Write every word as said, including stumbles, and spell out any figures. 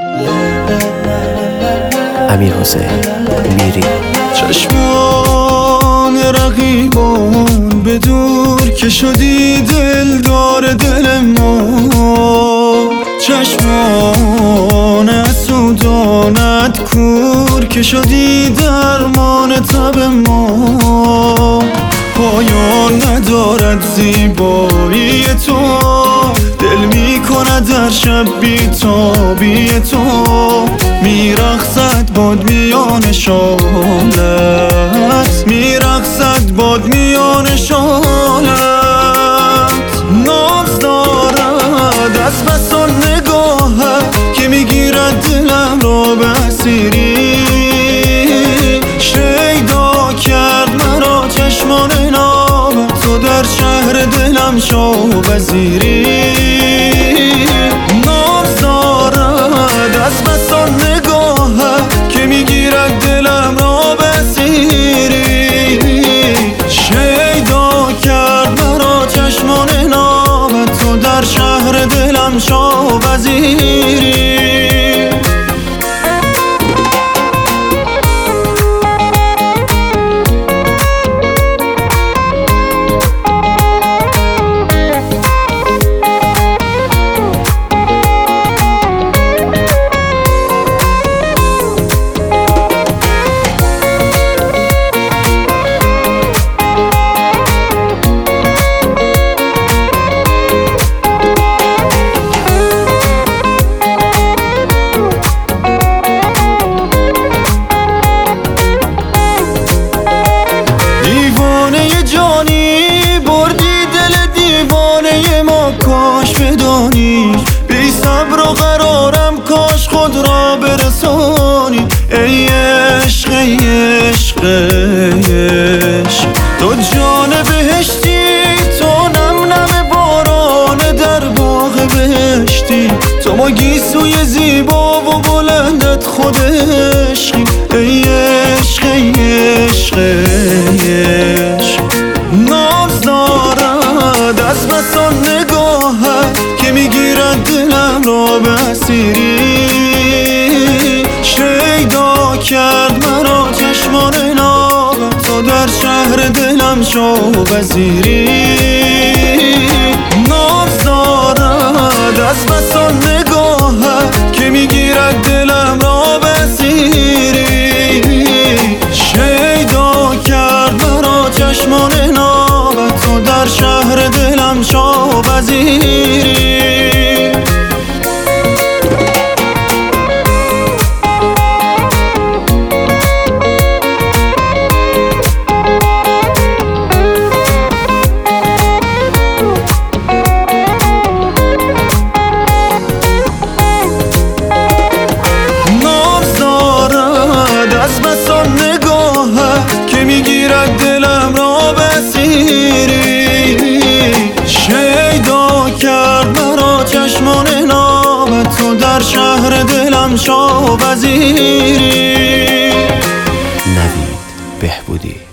امیر حسین میری. چشمان رقیبان به دور که شدی دلدار دل ما، چشمان حسودانت کور که شدی درمان تب ما. پایان ندارد زیبایی تو، دل می کند در شب بی تابی تو. میرقصد باد میان شالت، میرقصد باد میان شالت. ناز دارد از بس آن نگاهت که میگیرد دلم را به اسیری. شیدا کرد مرا چشمان نامت، تو در شهر دلم شو وزیری. ناز دارد از بس آن نگاهت که میگیرد دلم را به اسیری. شیدا کرد مرا چشمان نامت، تو در شهر دلم شو وزیری. بی صبر و قرارم کاش خود را برسانی. ای عشق ای عشق ای عشق، تو جان بهشتی، تو نم نم باران در باغ بهشتی. تو ما گیسوی زیبا و بلندت خود عشقی. ای عشق ای عشق ای عشق، ناز دارد از بس آن نگاهت که میگیرد دلم را به اسیری. شیدا کرد مرا چشمان نامت، تو در شهر دلم شو وزیری. ناز دارد از بس آن نگاهت که میگیرد دلم را به اسیری. شیدا کرد مرا چشمان نامت، تو در شهر دلم شو وزیری. از بس آن نگاهت که میگیرد دلم را به اسیری. شیدا کرد مرا چشمان نامت، تو در شهر دلم شو وزیری. نوید بهبودی.